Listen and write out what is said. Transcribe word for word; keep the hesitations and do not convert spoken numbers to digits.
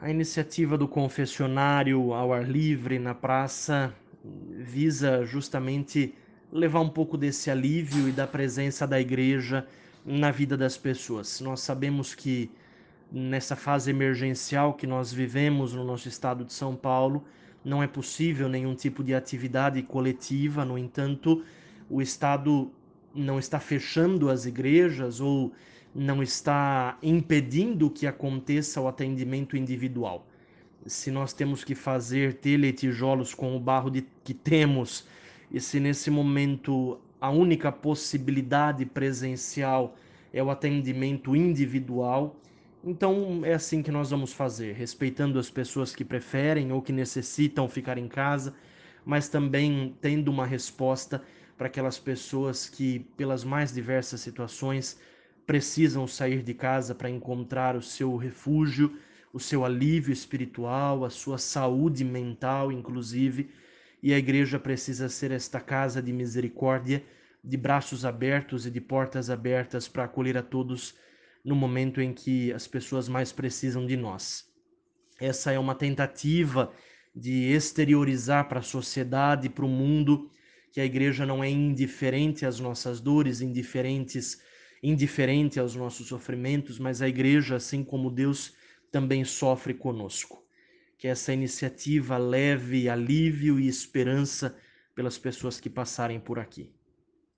A iniciativa do confessionário ao ar livre na praça visa justamente levar um pouco desse alívio e da presença da igreja na vida das pessoas. Nós sabemos que nessa fase emergencial que nós vivemos no nosso estado de São Paulo, não é possível nenhum tipo de atividade coletiva. No entanto, o Estado não está fechando as igrejas ou não está impedindo que aconteça o atendimento individual. Se nós temos que fazer telha e tijolos com o barro de, que temos, e se nesse momento a única possibilidade presencial é o atendimento individual, então é assim que nós vamos fazer, respeitando as pessoas que preferem ou que necessitam ficar em casa, mas também tendo uma resposta para aquelas pessoas que, pelas mais diversas situações, precisam sair de casa para encontrar o seu refúgio, o seu alívio espiritual, a sua saúde mental, inclusive, e a igreja precisa ser esta casa de misericórdia, de braços abertos e de portas abertas para acolher a todos no momento em que as pessoas mais precisam de nós. Essa é uma tentativa de exteriorizar para a sociedade, para o mundo, que a igreja não é indiferente às nossas dores, indiferentes, indiferente aos nossos sofrimentos, mas a igreja, assim como Deus, também sofre conosco. Que essa iniciativa leve alívio e esperança pelas pessoas que passarem por aqui.